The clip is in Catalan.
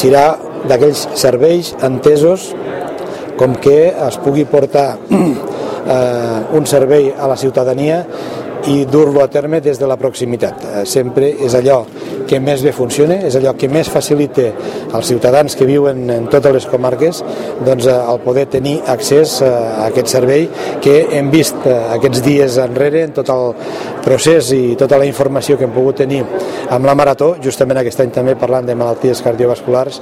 serà d'aquells serveis entesos com que es pugui portar un servei a la ciutadania i dur-lo a terme des de la proximitat. Sempre és allò que més bé funciona, és allò que més facilita als ciutadans que viuen en totes les comarques doncs, el poder tenir accés a aquest servei que hem vist aquests dies enrere en tot el procés i tota la informació que hem pogut tenir amb la Marató, justament aquest any també parlant de malalties cardiovasculars,